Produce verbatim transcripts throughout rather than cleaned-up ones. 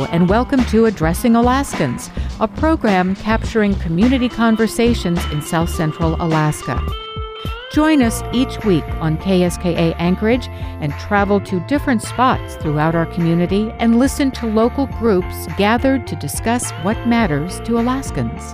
and welcome to Addressing Alaskans, a program capturing community conversations in South Central Alaska. Join us each week on K S K A Anchorage and travel to different spots throughout our community and listen to local groups gathered to discuss what matters to Alaskans.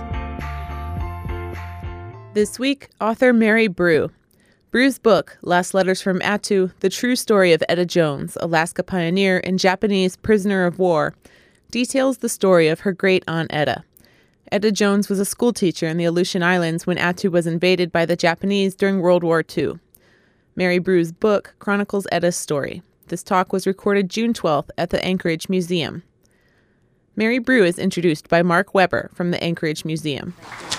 This week, author Mary Brew. Brew's book, Last Letters from Attu, The True Story of Etta Jones, Alaska Pioneer and Japanese Prisoner of War, details the story of her great-aunt Etta. Etta Jones was a schoolteacher in the Aleutian Islands when Attu was invaded by the Japanese during World War Two. Mary Brew's book chronicles Etta's story. This talk was recorded June twelfth at the Anchorage Museum. Mary Brew is introduced by Mark Weber from the Anchorage Museum.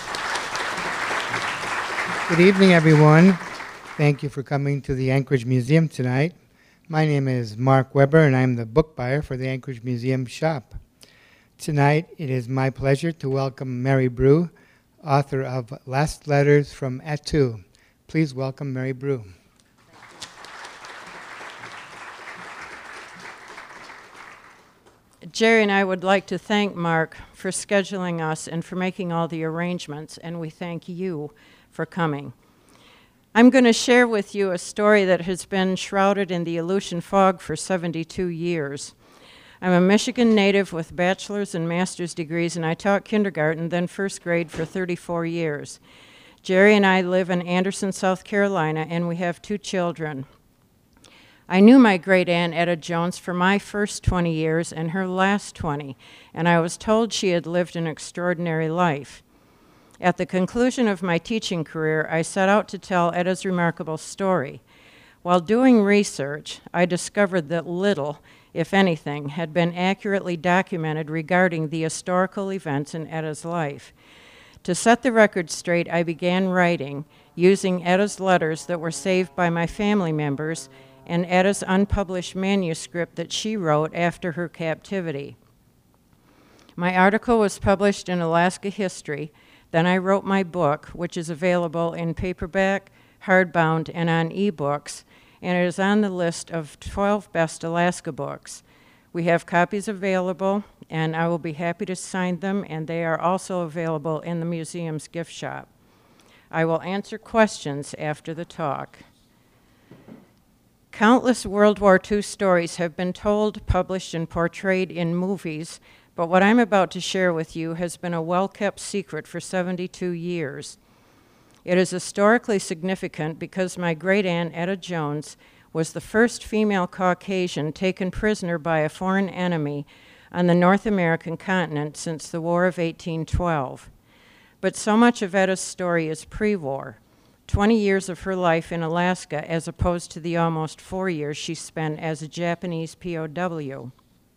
Good evening, everyone. Thank you for coming to the Anchorage Museum tonight. My name is Mark Weber, and I'm the book buyer for the Anchorage Museum shop. Tonight, it is my pleasure to welcome Mary Brew, author of Last Letters from Attu. Please welcome Mary Brew. Jerry and I would like to thank Mark for scheduling us and for making all the arrangements, and we thank you for coming. I'm going to share with you a story that has been shrouded in the Aleutian fog for seventy-two years. I'm a Michigan native with bachelor's and master's degrees, and I taught kindergarten, then first grade for thirty-four years. Jerry and I live in Anderson, South Carolina, and we have two children. I knew my great-aunt Etta Jones for my first twenty years and her last twenty, and I was told she had lived an extraordinary life. At the conclusion of my teaching career, I set out to tell Etta's remarkable story. While doing research, I discovered that little, if anything, had been accurately documented regarding the historical events in Etta's life. To set the record straight, I began writing, using Etta's letters that were saved by my family members and Etta's unpublished manuscript that she wrote after her captivity. My article was published in Alaska History. Then I wrote my book, which is available in paperback, hardbound, and on ebooks, and it is on the list of twelve best Alaska books. We have copies available, and I will be happy to sign them, and they are also available in the museum's gift shop. I will answer questions after the talk. Countless World War Two stories have been told, published, and portrayed in movies, but what I'm about to share with you has been a well-kept secret for seventy-two years. It is historically significant because my great-aunt Etta Jones was the first female Caucasian taken prisoner by a foreign enemy on the North American continent since the War of eighteen twelve. But so much of Etta's story is pre-war, twenty years of her life in Alaska as opposed to the almost four years she spent as a Japanese P O W.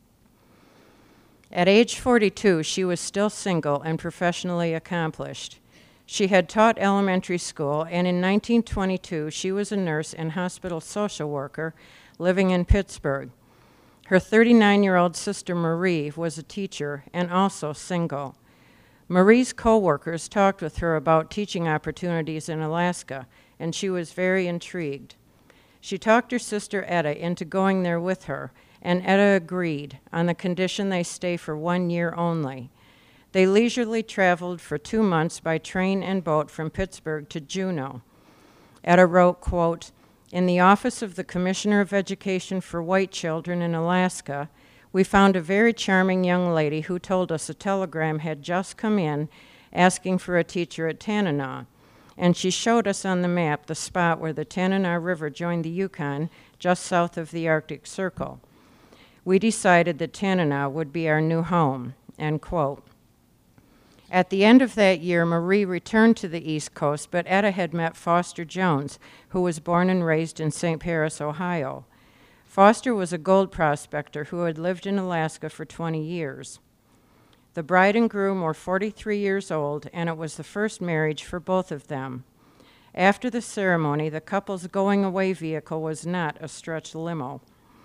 At age forty-two, she was still single and professionally accomplished. She had taught elementary school, and in nineteen twenty-two, she was a nurse and hospital social worker living in Pittsburgh. Her thirty-nine-year-old sister Marie was a teacher and also single. Marie's co-workers talked with her about teaching opportunities in Alaska, and she was very intrigued. She talked her sister Etta into going there with her, and Etta agreed on the condition they stay for one year only. They leisurely traveled for two months by train and boat from Pittsburgh to Juneau. Etta wrote, quote, "In the office of the Commissioner of Education for White Children in Alaska, we found a very charming young lady who told us a telegram had just come in asking for a teacher at Tanana, and she showed us on the map the spot where the Tanana River joined the Yukon, just south of the Arctic Circle. We decided that Tanana would be our new home," end quote. At the end of that year, Marie returned to the East Coast, but Etta had met Foster Jones, who was born and raised in Saint Paris, Ohio. Foster was a gold prospector who had lived in Alaska for twenty years. The bride and groom were forty-three years old, and it was the first marriage for both of them. After the ceremony, the couple's going-away vehicle was not a stretch limo.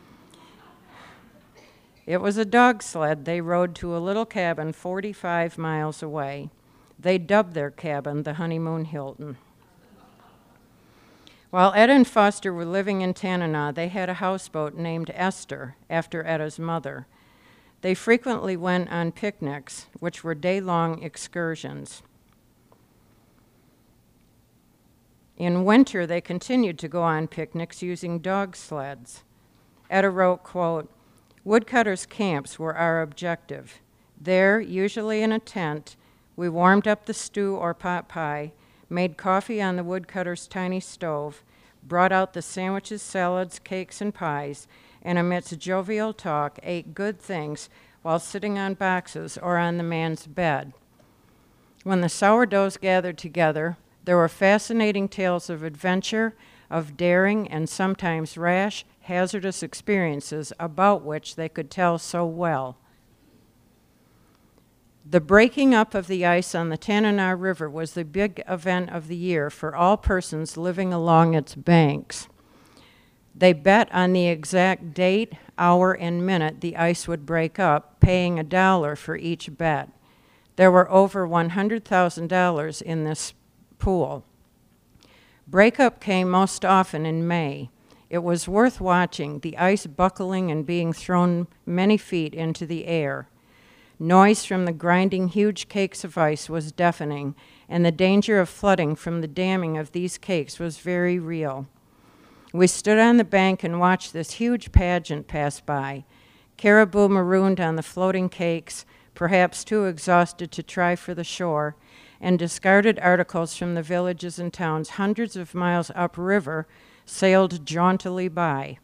It was a dog sled they rode to a little cabin forty-five miles away. They dubbed their cabin the Honeymoon Hilton. While Etta and Foster were living in Tanana, they had a houseboat named Esther, after Etta's mother. They frequently went on picnics, which were day-long excursions. In winter, they continued to go on picnics using dog sleds. Etta wrote, quote, "Woodcutters' camps were our objective. There, usually in a tent, we warmed up the stew or pot pie, made coffee on the woodcutter's tiny stove, brought out the sandwiches, salads, cakes, and pies, and amidst jovial talk, ate good things while sitting on boxes or on the man's bed. When the sourdoughs gathered together, there were fascinating tales of adventure, of daring, and sometimes rash, hazardous experiences about which they could tell so well. The breaking up of the ice on the Tanana River was the big event of the year for all persons living along its banks. They bet on the exact date, hour, and minute the ice would break up, paying a dollar for each bet. There were over one hundred thousand dollars in this pool. Breakup came most often in May. It was worth watching, the ice buckling and being thrown many feet into the air. Noise from the grinding huge cakes of ice was deafening, and the danger of flooding from the damming of these cakes was very real. We stood on the bank and watched this huge pageant pass by. Caribou marooned on the floating cakes, perhaps too exhausted to try for the shore, and discarded articles from the villages and towns hundreds of miles upriver sailed jauntily by.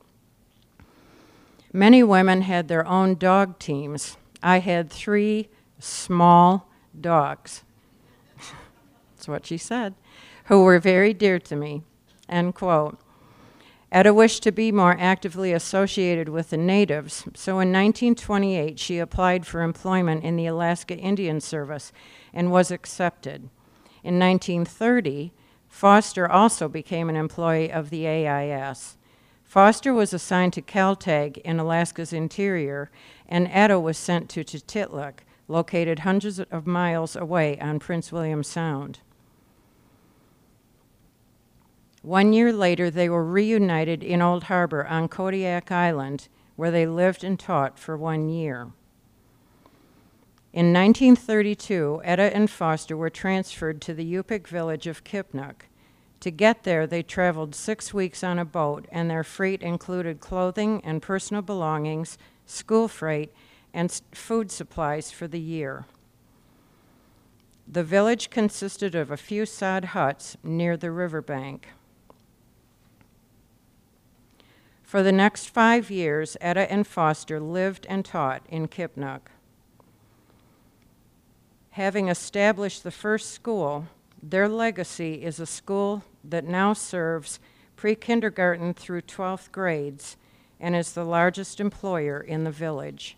Many women had their own dog teams. I had three small dogs. That's what she said, who were very dear to me, end quote. Etta wished to be more actively associated with the natives, so in nineteen twenty-eight she applied for employment in the Alaska Indian Service and was accepted. In nineteen thirty, Foster also became an employee of the A I S. Foster was assigned to Caltag in Alaska's interior, and Etta was sent to Tutitlok, located hundreds of miles away on Prince William Sound. One year later, they were reunited in Old Harbor on Kodiak Island, where they lived and taught for one year. In nineteen thirty-two, Etta and Foster were transferred to the Yupik village of Kipnuk. To get there, they traveled six weeks on a boat, and their freight included clothing and personal belongings, school freight, and food supplies for the year. The village consisted of a few sod huts near the riverbank. For the next five years, Etta and Foster lived and taught in Kipnuk. Having established the first school, their legacy is a school that now serves pre-kindergarten through twelfth grades and is the largest employer in the village.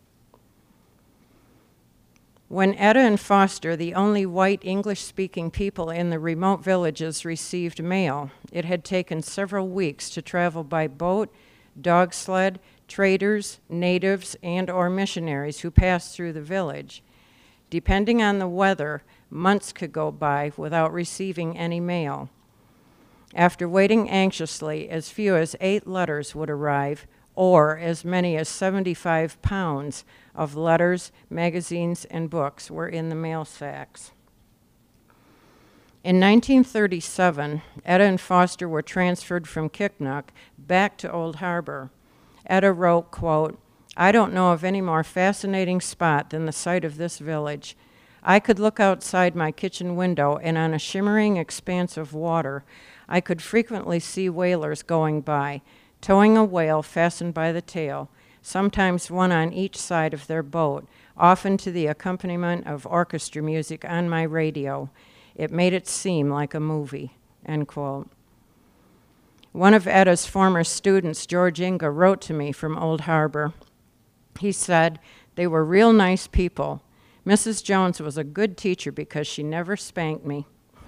When Etta and Foster, the only white English-speaking people in the remote villages, received mail, it had taken several weeks to travel by boat, dog sled, traders, natives, and or missionaries who passed through the village. Depending on the weather, months could go by without receiving any mail. After waiting anxiously, as few as eight letters would arrive, or as many as seventy-five pounds of letters, magazines, and books were in the mail sacks. In nineteen thirty-seven, Etta and Foster were transferred from Kipnuk back to Old Harbor. Etta wrote, quote, "I don't know of any more fascinating spot than the site of this village. I could look outside my kitchen window, and on a shimmering expanse of water, I could frequently see whalers going by, towing a whale fastened by the tail, sometimes one on each side of their boat, often to the accompaniment of orchestra music on my radio. It made it seem like a movie," end quote. One of Etta's former students, George Inga, wrote to me from Old Harbor. He said, "They were real nice people. Missus Jones was a good teacher because she never spanked me."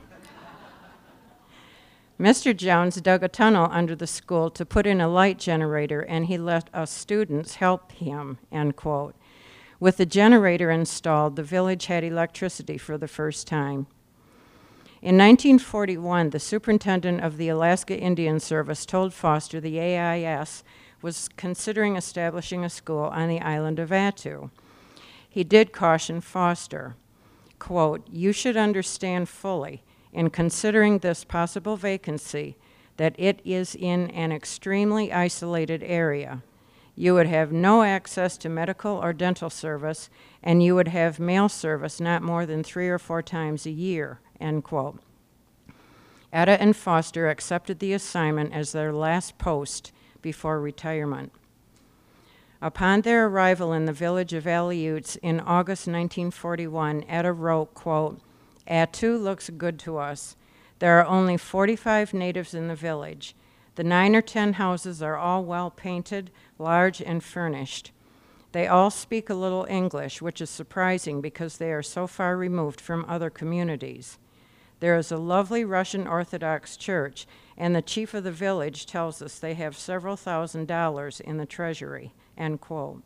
Mister Jones dug a tunnel under the school to put in a light generator, and he let us students help him, end quote. With the generator installed, the village had electricity for the first time. In nineteen forty-one, the superintendent of the Alaska Indian Service told Foster the A I S was considering establishing a school on the island of Attu. He did caution Foster, quote, "You should understand fully, in considering this possible vacancy, that it is in an extremely isolated area. You would have no access to medical or dental service, and you would have mail service not more than three or four times a year," end quote. Etta and Foster accepted the assignment as their last post before retirement. Upon their arrival in the village of Aleuts in August nineteen forty-one, Etta wrote, quote, "Attu looks good to us. There are only forty-five natives in the village. The nine or ten houses are all well painted, large, and furnished. They all speak a little English, which is surprising because they are so far removed from other communities. There is a lovely Russian Orthodox church, and the chief of the village tells us they have several thousand dollars in the treasury," end quote.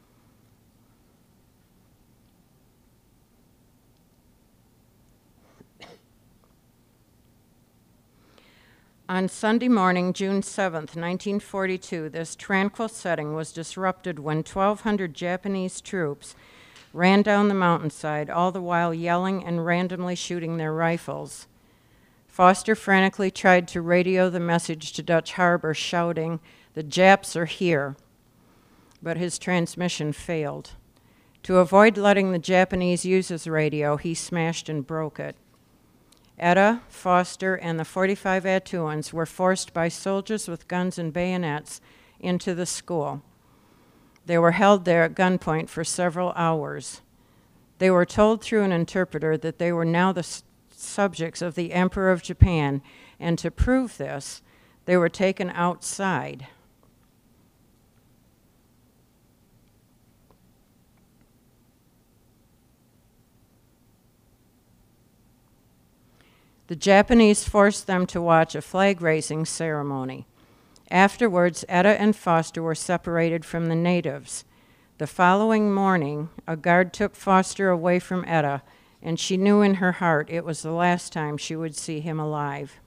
On Sunday morning, June seventh, nineteen forty-two, this tranquil setting was disrupted when twelve hundred Japanese troops ran down the mountainside, all the while yelling and randomly shooting their rifles. Foster frantically tried to radio the message to Dutch Harbor, shouting, "The Japs are here," but his transmission failed. To avoid letting the Japanese use his radio, he smashed and broke it. Etta, Foster, and the forty-five Attuans were forced by soldiers with guns and bayonets into the school. They were held there at gunpoint for several hours. They were told through an interpreter that they were now the s- subjects of the Emperor of Japan, and to prove this, they were taken outside. The Japanese forced them to watch a flag-raising ceremony. Afterwards, Etta and Foster were separated from the natives. The following morning, a guard took Foster away from Etta, and she knew in her heart it was the last time she would see him alive.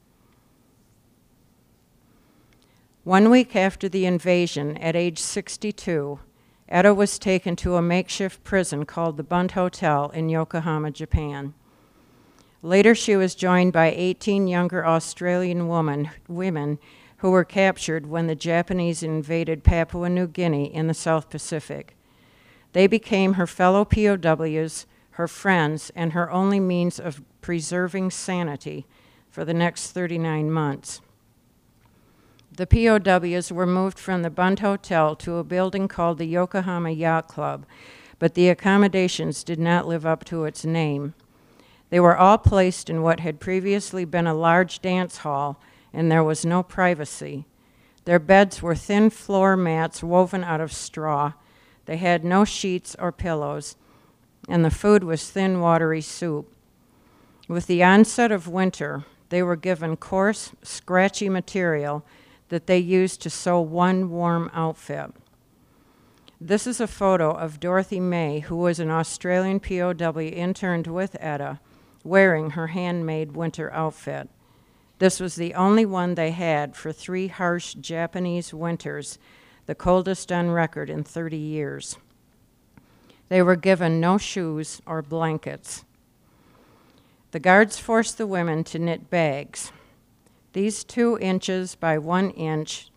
One week after the invasion, at age sixty-two, Etta was taken to a makeshift prison called the Bund Hotel in Yokohama, Japan. Later, she was joined by eighteen younger Australian woman, women who were captured when the Japanese invaded Papua New Guinea in the South Pacific. They became her fellow P O Ws, her friends, and her only means of preserving sanity for the next thirty-nine months. The P O Ws were moved from the Bund Hotel to a building called the Yokohama Yacht Club, but the accommodations did not live up to its name. They were all placed in what had previously been a large dance hall, and there was no privacy. Their beds were thin floor mats woven out of straw. They had no sheets or pillows, and the food was thin, watery soup. With the onset of winter, they were given coarse, scratchy material that they used to sew one warm outfit. This is a photo of Dorothy May, who was an Australian P O W interned with Etta, wearing her handmade winter outfit. This was the only one they had for three harsh Japanese winters, the coldest on record in thirty years. They were given no shoes or blankets. The guards forced the women to knit bags. These two inches by one inch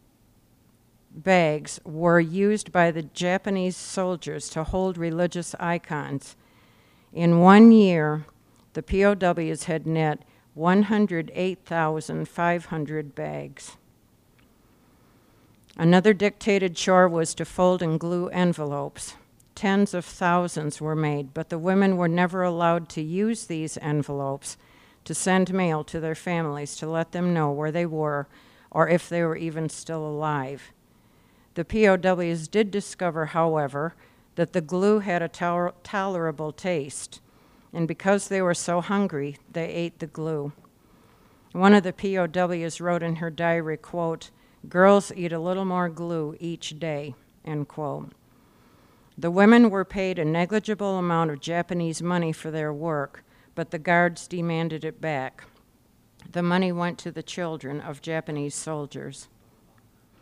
bags were used by the Japanese soldiers to hold religious icons. In one year, the P O Ws had knit one hundred eight thousand five hundred bags. Another dictated chore was to fold and glue envelopes. Tens of thousands were made, but the women were never allowed to use these envelopes to send mail to their families to let them know where they were or if they were even still alive. The P O Ws did discover, however, that the glue had a to- tolerable taste, and because they were so hungry, they ate the glue. One of the P O Ws wrote in her diary, quote, "Girls eat a little more glue each day," end quote. The women were paid a negligible amount of Japanese money for their work, but the guards demanded it back. The money went to the children of Japanese soldiers.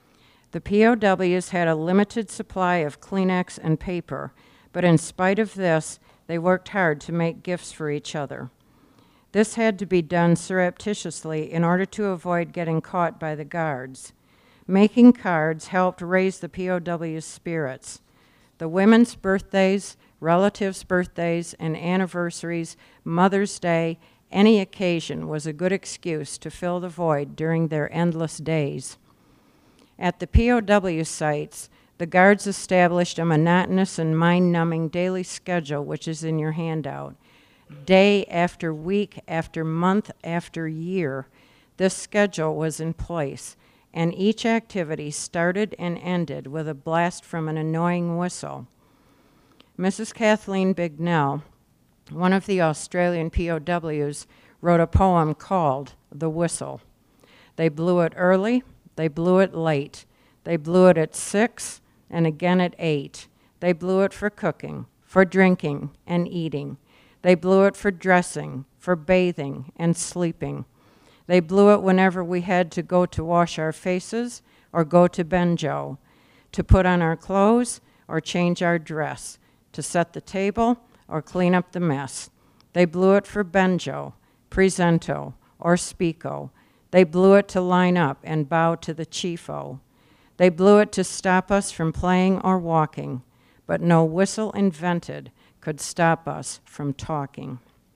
The P O Ws had a limited supply of Kleenex and paper, but in spite of this, they worked hard to make gifts for each other. This had to be done surreptitiously in order to avoid getting caught by the guards. Making cards helped raise the P O Ws' spirits. The women's birthdays, relatives' birthdays, and anniversaries, Mother's Day, any occasion was a good excuse to fill the void during their endless days. At the P O W sites, the guards established a monotonous and mind-numbing daily schedule, which is in your handout. Day after week after month after year, this schedule was in place, and each activity started and ended with a blast from an annoying whistle. Missus Kathleen Bignell, one of the Australian P O Ws, wrote a poem called The Whistle. They blew it early, they blew it late, they blew it at six and again at eight. They blew it for cooking, for drinking and eating. They blew it for dressing, for bathing and sleeping. They blew it whenever we had to go to wash our faces or go to Benjo, to put on our clothes or change our dress, to set the table or clean up the mess. They blew it for Benjo, Presento, or Spico. They blew it to line up and bow to the chiefo. They blew it to stop us from playing or walking, but no whistle invented could stop us from talking.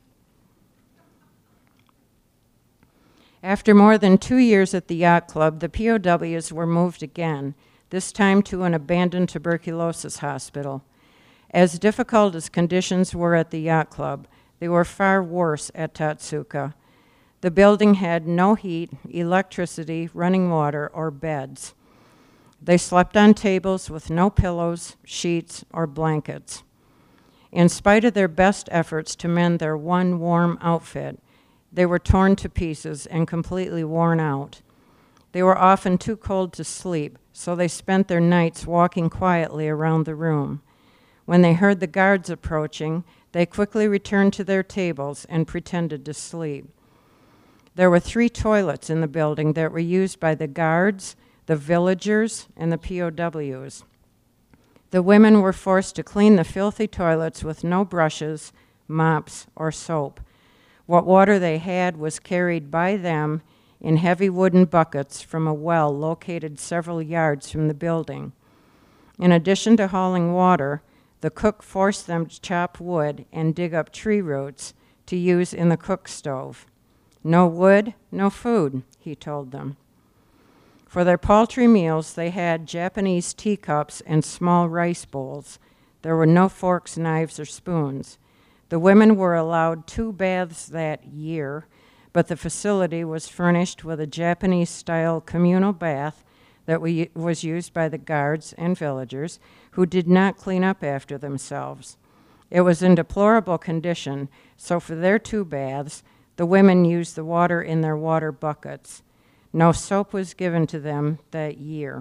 After more than two years at the yacht club, the P O Ws were moved again, this time to an abandoned tuberculosis hospital. As difficult as conditions were at the yacht club, they were far worse at Tatsuka. The building had no heat, electricity, running water, or beds. They slept on tables with no pillows, sheets, or blankets. In spite of their best efforts to mend their one warm outfit, they were torn to pieces and completely worn out. They were often too cold to sleep, so they spent their nights walking quietly around the room. When they heard the guards approaching, they quickly returned to their tables and pretended to sleep. There were three toilets in the building that were used by the guards, the villagers, and the P O Ws. The women were forced to clean the filthy toilets with no brushes, mops, or soap. What water they had was carried by them in heavy wooden buckets from a well located several yards from the building. In addition to hauling water, the cook forced them to chop wood and dig up tree roots to use in the cook stove. No wood, no food, he told them. For their paltry meals, they had Japanese teacups and small rice bowls. There were no forks, knives, or spoons. The women were allowed two baths that year, but the facility was furnished with a Japanese-style communal bath that we, was used by the guards and villagers who did not clean up after themselves. It was in deplorable condition, so for their two baths, the women used the water in their water buckets. No soap was given to them that year.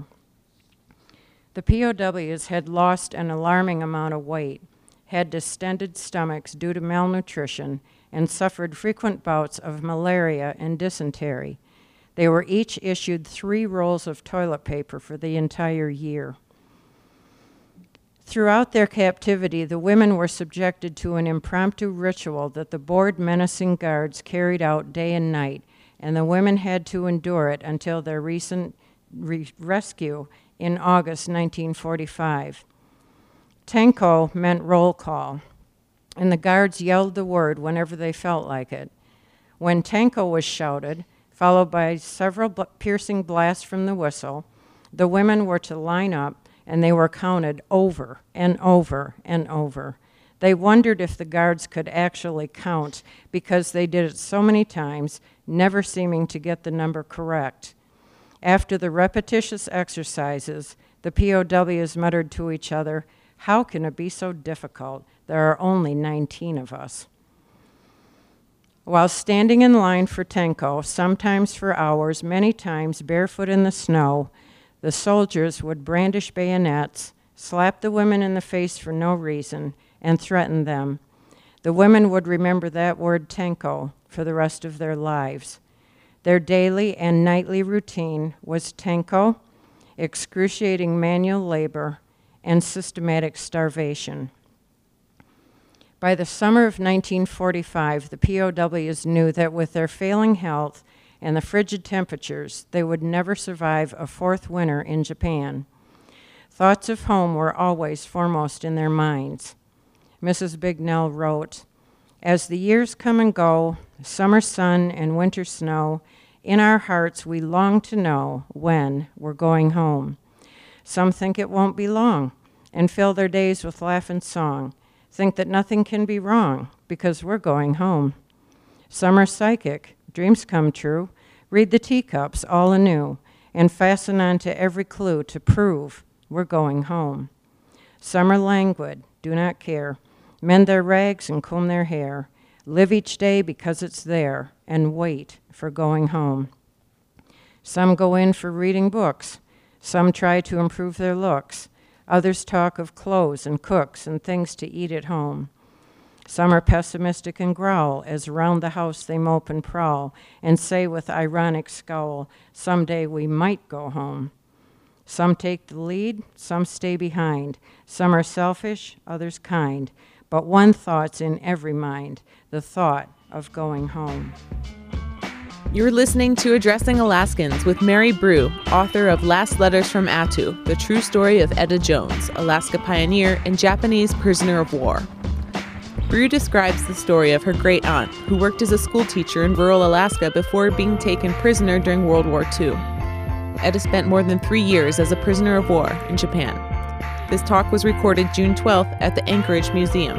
The P O Ws had lost an alarming amount of weight, had distended stomachs due to malnutrition, and suffered frequent bouts of malaria and dysentery. They were each issued three rolls of toilet paper for the entire year. Throughout their captivity, the women were subjected to an impromptu ritual that the bored menacing guards carried out day and night, and the women had to endure it until their recent re- rescue in August nineteen forty-five. Tenko meant roll call, and the guards yelled the word whenever they felt like it. When Tenko was shouted, followed by several bl- piercing blasts from the whistle, the women were to line up, and they were counted over and over and over. They wondered if the guards could actually count because they did it so many times, never seeming to get the number correct. After the repetitious exercises, the P O Ws muttered to each other, "How can it be so difficult? There are only nineteen of us." While standing in line for Tenko, sometimes for hours, many times barefoot in the snow, the soldiers would brandish bayonets, slap the women in the face for no reason, and threaten them. The women would remember that word Tenko for the rest of their lives. Their daily and nightly routine was Tenko, excruciating manual labor, and systematic starvation. By the summer of nineteen forty-five, the P O Ws knew that with their failing health and the frigid temperatures, they would never survive a fourth winter in Japan. Thoughts of home were always foremost in their minds. Missus Bignell wrote, "As the years come and go, summer sun and winter snow, in our hearts we long to know when we're going home. Some think it won't be long and fill their days with laugh and song, think that nothing can be wrong because we're going home. Some are psychic, dreams come true, read the teacups all anew, and fasten on to every clue to prove we're going home. Some are languid, do not care, mend their rags and comb their hair, live each day because it's there, and wait for going home. Some go in for reading books, some try to improve their looks, others talk of clothes and cooks and things to eat at home. Some are pessimistic and growl as round the house they mope and prowl and say with ironic scowl, someday we might go home. Some take the lead, some stay behind. Some are selfish, others kind. But one thought's in every mind, the thought of going home." You're listening to Addressing Alaskans with Mary Brew, author of Last Letters from Attu, the true story of Etta Jones, Alaska pioneer and Japanese prisoner of war. Brew describes the story of her great-aunt, who worked as a school teacher in rural Alaska before being taken prisoner during World War Two. Etta spent more than three years as a prisoner of war in Japan. This talk was recorded June twelfth at the Anchorage Museum.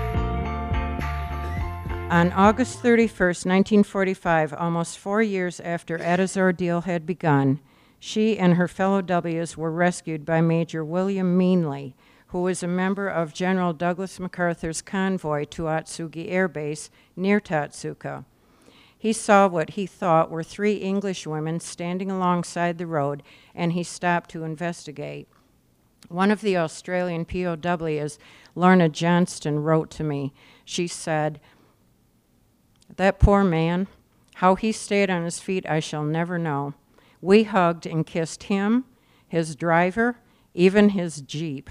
On August thirty-first, nineteen forty-five, almost four years after Etta's ordeal had begun, she and her fellow W's were rescued by Major William Meanley, who was a member of General Douglas MacArthur's convoy to Atsugi Air Base near Tatsuka. He saw what he thought were three English women standing alongside the road, and he stopped to investigate. One of the Australian P O Ws, Lorna Johnston, wrote to me. She said, "That poor man, how he stayed on his feet I shall never know. We hugged and kissed him, his driver, even his Jeep."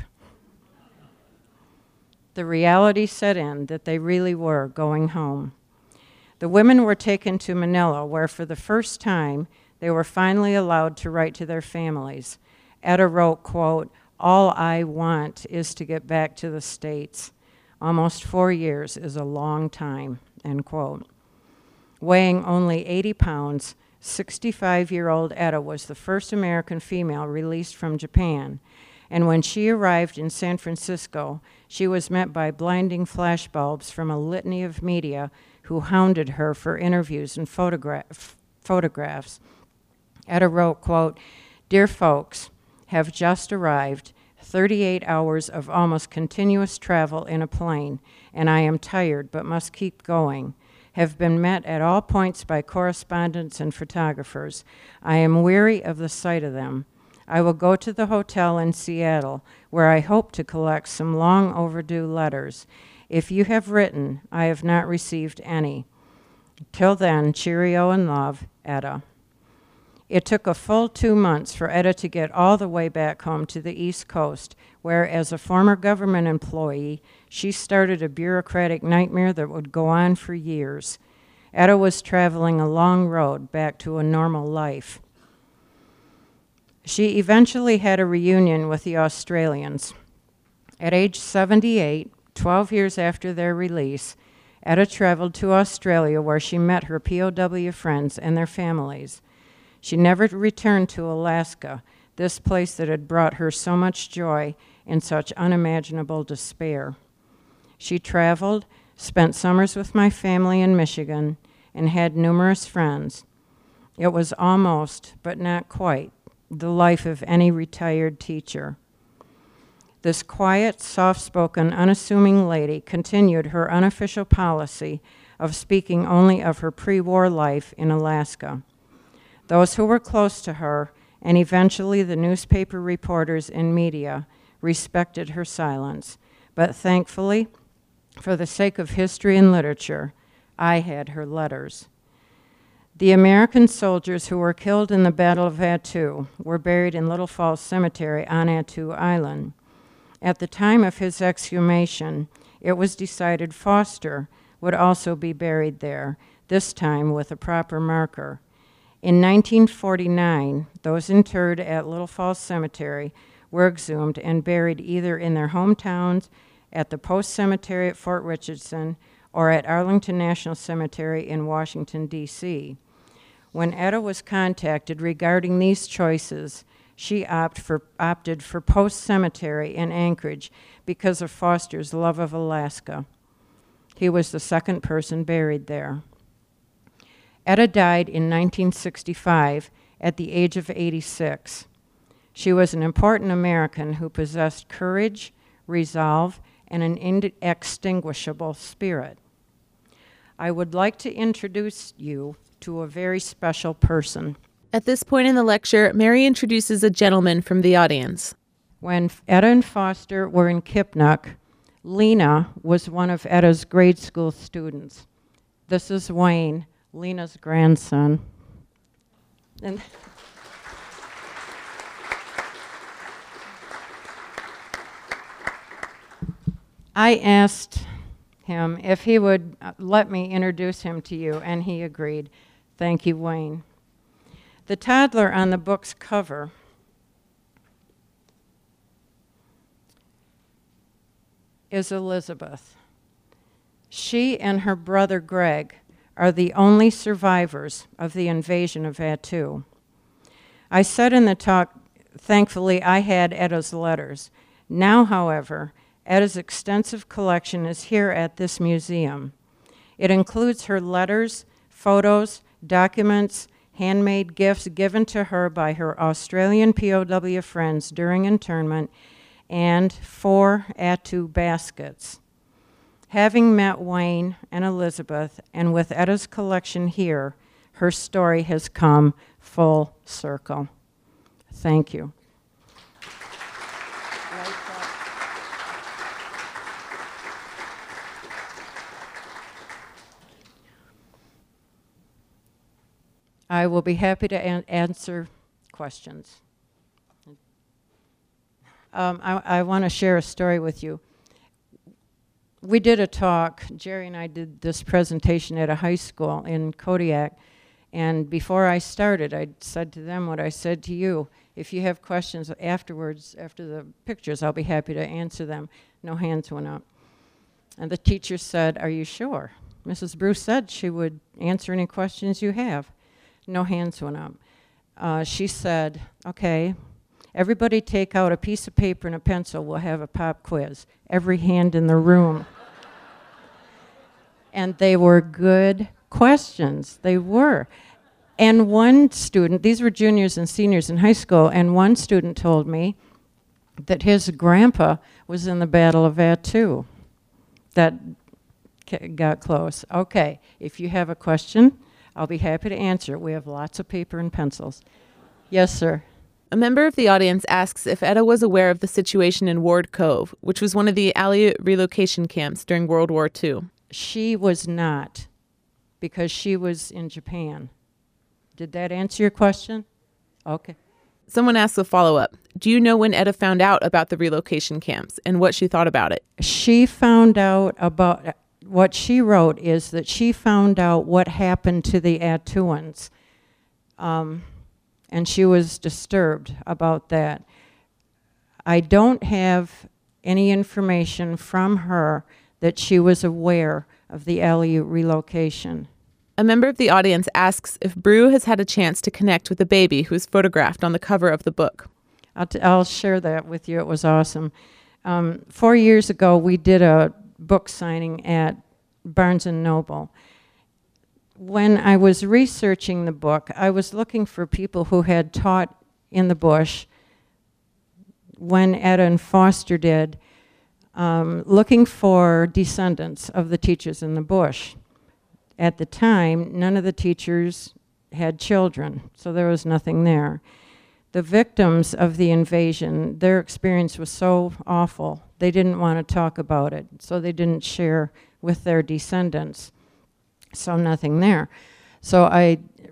The reality set in that they really were going home. The women were taken to Manila, where for the first time they were finally allowed to write to their families. Etta wrote, quote, "All I want is to get back to the States. Almost four years is a long time," end quote. Weighing only eighty pounds, sixty-five-year-old Etta was the first American female released from Japan, and when she arrived in San Francisco, she was met by blinding flashbulbs from a litany of media who hounded her for interviews and photogra- photographs. Etta wrote, quote, "Dear folks, have just arrived, thirty-eight hours of almost continuous travel in a plane, and I am tired but must keep going. Have been met at all points by correspondents and photographers. I am weary of the sight of them. I will go to the hotel in Seattle, where I hope to collect some long overdue letters. If you have written, I have not received any. Till then, cheerio and love, Etta." It took a full two months for Etta to get all the way back home to the East Coast, where, as a former government employee, she started a bureaucratic nightmare that would go on for years. Etta was traveling a long road back to a normal life. She eventually had a reunion with the Australians. At age seventy-eight, twelve years after their release, Etta traveled to Australia, where she met her P O W friends and their families. She never returned to Alaska, this place that had brought her so much joy and such unimaginable despair. She traveled, spent summers with my family in Michigan, and had numerous friends. It was almost, but not quite, the life of any retired teacher. This quiet, soft-spoken, unassuming lady continued her unofficial policy of speaking only of her pre-war life in Alaska. Those who were close to her, and eventually the newspaper reporters and media, respected her silence. But thankfully, for the sake of history and literature, I had her letters. The American soldiers who were killed in the Battle of Attu were buried in Little Falls Cemetery on Attu Island. At the time of his exhumation, it was decided Foster would also be buried there, this time with a proper marker. In nineteen forty-nine, those interred at Little Falls Cemetery were exhumed and buried either in their hometowns, at the Post Cemetery at Fort Richardson, or at Arlington National Cemetery in Washington, D C When Etta was contacted regarding these choices, she opt for, opted for Post Cemetery in Anchorage because of Foster's love of Alaska. He was the second person buried there. Etta died in nineteen sixty-five at the age of eighty-six. She was an important American who possessed courage, resolve, and an inextinguishable spirit. I would like to introduce you to a very special person. At this point in the lecture, Mary introduces a gentleman from the audience. When Etta and Foster were in Kipnuk, Lena was one of Etta's grade school students. This is Wayne, Lena's grandson. And I asked him if he would let me introduce him to you, and he agreed. Thank you, Wayne. The toddler on the book's cover is Elizabeth. She and her brother Greg are the only survivors of the invasion of Attu. I said in the talk, thankfully I had Etta's letters. Now, however, Etta's extensive collection is here at this museum. It includes her letters, photos, documents, handmade gifts given to her by her Australian P O W friends during internment, and four Attu baskets. Having met Wayne and Elizabeth, and with Etta's collection here, her story has come full circle. Thank you. I will be happy to an answer questions. Um, I, I want to share a story with you. We did a talk, Jerry and I did this presentation at a high school in Kodiak, and before I started, I said to them what I said to you. If you have questions afterwards, after the pictures, I'll be happy to answer them. No hands went up. And the teacher said, "Are you sure?" Missus Bruce said she would answer any questions you have. No hands went up. Uh, she said, "Okay, everybody take out a piece of paper and a pencil. We'll have a pop quiz." Every hand in the room. And they were good questions. They were. And one student, these were juniors and seniors in high school, and one student told me that his grandpa was in the Battle of Attu. That got close. Okay, if you have a question, I'll be happy to answer it. We have lots of paper and pencils. Yes, sir. A member of the audience asks if Etta was aware of the situation in Ward Cove, which was one of the Aleut relocation camps during World War Two. She was not, because she was in Japan. Did that answer your question? Okay. Someone asks a follow-up. Do you know when Etta found out about the relocation camps and what she thought about it? She found out about, what she wrote is that she found out what happened to the Attuans. Um, and she was disturbed about that. I don't have any information from her that she was aware of the Aleut relocation. A member of the audience asks if Brew has had a chance to connect with the baby who's photographed on the cover of the book. I'll, t- I'll share that with you. It was awesome. Um, four years ago, we did a book signing at Barnes and Noble. When I was researching the book, I was looking for people who had taught in the bush when Etta and Foster did, um, looking for descendants of the teachers in the bush. At the time, none of the teachers had children, so there was nothing there. The victims of the invasion, their experience was so awful, they didn't want to talk about it, so they didn't share with their descendants. So nothing there. So I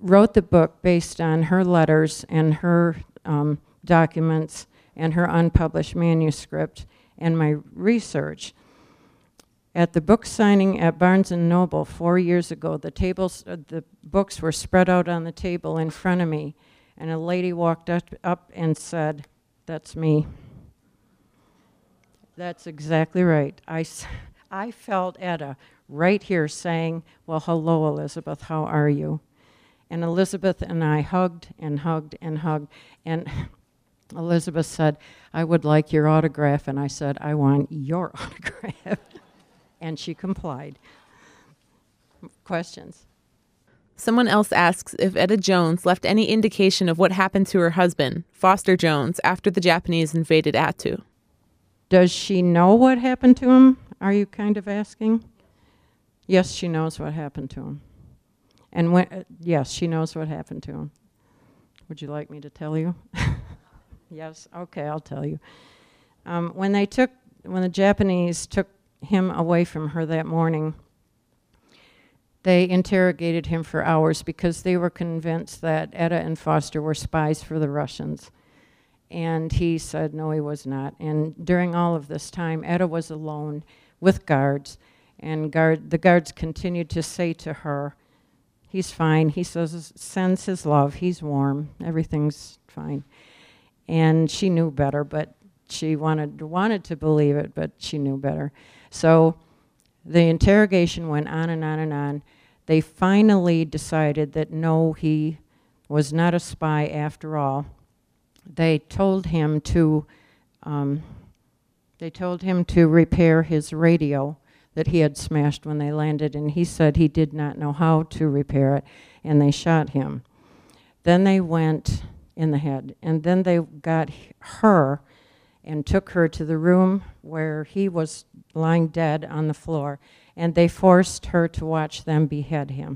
wrote the book based on her letters and her um, documents and her unpublished manuscript and my research. At the book signing at Barnes and Noble four years ago, the tables, uh, the books were spread out on the table in front of me, and a lady walked up, up and said, "That's me." That's exactly right. I, I felt Etta right here saying, "Well, hello, Elizabeth, how are you?" And Elizabeth and I hugged and hugged and hugged, and Elizabeth said, "I would like your autograph," and I said, "I want your autograph." And she complied. Questions? Someone else asks if Etta Jones left any indication of what happened to her husband, Foster Jones, after the Japanese invaded Attu. Does she know what happened to him? Are you kind of asking? Yes, she knows what happened to him. And when, uh, yes, she knows what happened to him. Would you like me to tell you? Yes, okay, I'll tell you. Um, when they took, when the Japanese took him away from her that morning, they interrogated him for hours because they were convinced that Etta and Foster were spies for the Russians. And he said no, he was not. And during all of this time, Etta was alone with guards, and guard, the guards continued to say to her, "He's fine, he says, sends his love, he's warm, everything's fine." And she knew better, but she wanted, wanted to believe it, but she knew better. So the interrogation went on and on and on. They finally decided that no, he was not a spy after all. They told him to, um, they told him to repair his radio that he had smashed when they landed, and he said he did not know how to repair it, and they shot him. Then they went in the head, and then they got her and took her to the room where he was lying dead on the floor, and they forced her to watch them behead him.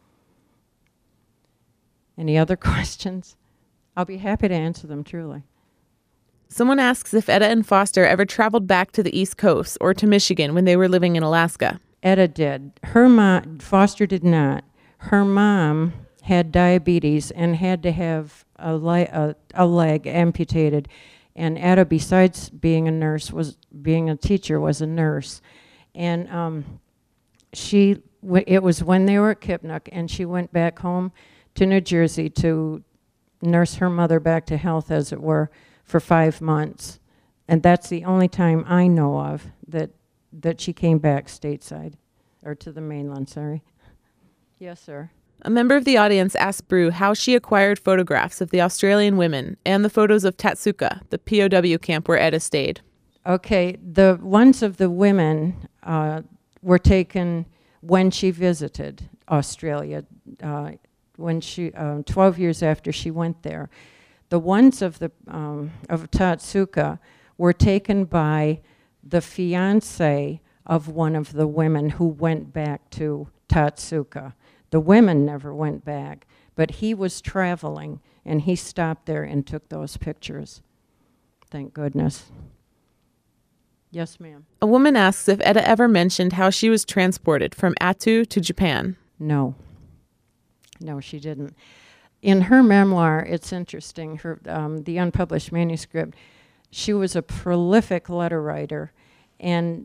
Any other questions? I'll be happy to answer them, truly. Someone asks if Etta and Foster ever traveled back to the East Coast or to Michigan when they were living in Alaska. Etta did. Her mom, Foster did not. Her mom had diabetes and had to have a, li- a, a leg amputated. And Etta, besides being a nurse, was being a teacher, was a nurse. And um, she, w- it was when they were at Kipnuk, and she went back home to New Jersey to nurse her mother back to health, as it were, for five months. And that's the only time I know of that that she came back stateside, or to the mainland, sorry. Yes, sir. A member of the audience asked Brew how she acquired photographs of the Australian women and the photos of Tatsuka, the P O W camp where Etta stayed. Okay, the ones of the women uh, were taken when she visited Australia, uh, when she, uh, twelve years after she went there. The ones of the um, of Tatsuka were taken by the fiancé of one of the women who went back to Tatsuka. The women never went back, but he was traveling, and he stopped there and took those pictures. Thank goodness. Yes, ma'am. A woman asks if Etta ever mentioned how she was transported from Attu to Japan. No. No, she didn't. In her memoir, it's interesting, her um, the unpublished manuscript, she was a prolific letter writer, and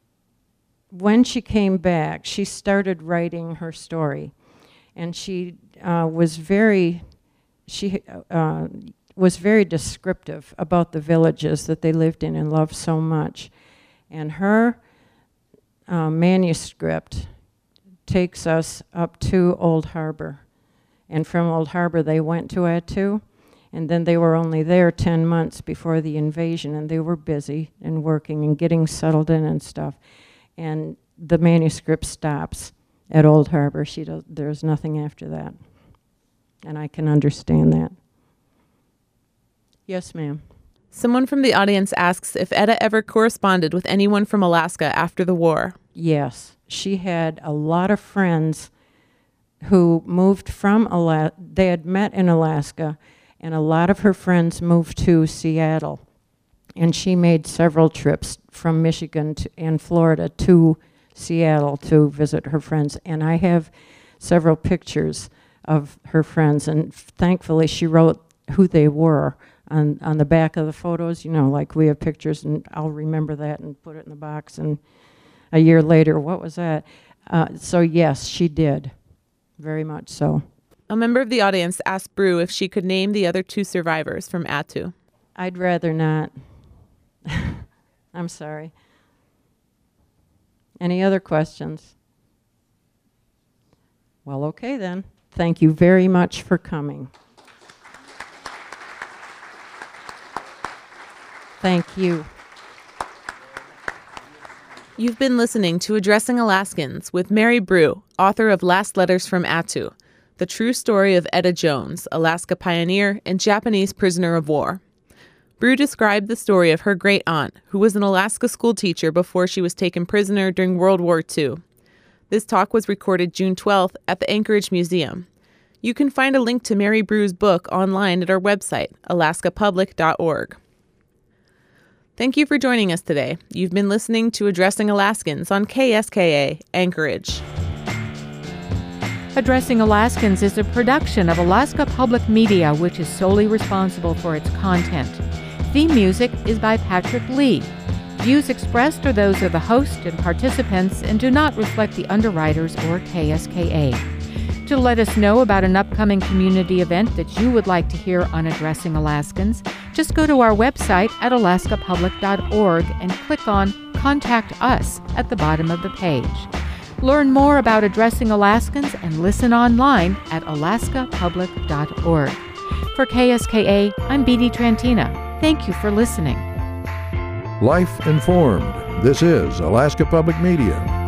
when she came back, she started writing her story, and she uh, was very, she uh, was very descriptive about the villages that they lived in and loved so much. And her uh, manuscript takes us up to Old Harbor, and from Old Harbor they went to Attu, and then they were only there ten months before the invasion, and they were busy and working and getting settled in and stuff. And the manuscript stops at Old Harbor. She does, there's nothing after that. And I can understand that. Yes, ma'am. Someone from the audience asks if Etta ever corresponded with anyone from Alaska after the war. Yes. She had a lot of friends who moved from Alaska. They had met in Alaska, and a lot of her friends moved to Seattle. And she made several trips from Michigan to, and Florida to Seattle to visit her friends. And I have several pictures of her friends, and thankfully she wrote who they were on, on the back of the photos, you know, like we have pictures, and I'll remember that and put it in the box, and a year later, what was that? Uh, so yes, she did, very much so. A member of the audience asked Brew if she could name the other two survivors from Attu. I'd rather not. I'm sorry. Any other questions? Well, okay then. Thank you very much for coming. Thank you. You've been listening to Addressing Alaskans with Mary Brew, author of Last Letters from Attu, the true story of Etta Jones, Alaska pioneer and Japanese prisoner of war. Brew described the story of her great-aunt, who was an Alaska schoolteacher before she was taken prisoner during World War Two. This talk was recorded June twelfth at the Anchorage Museum. You can find a link to Mary Brew's book online at our website, alaska public dot org. Thank you for joining us today. You've been listening to Addressing Alaskans on K S K A, Anchorage. Addressing Alaskans is a production of Alaska Public Media, which is solely responsible for its content. Theme music is by Patrick Lee. Views expressed are those of the host and participants and do not reflect the underwriters or K S K A. To let us know about an upcoming community event that you would like to hear on Addressing Alaskans, just go to our website at alaska public dot org and click on Contact Us at the bottom of the page. Learn more about Addressing Alaskans and listen online at alaska public dot org. For K S K A, I'm Beatty Trantina. Thank you for listening. Life Informed. This is Alaska Public Media.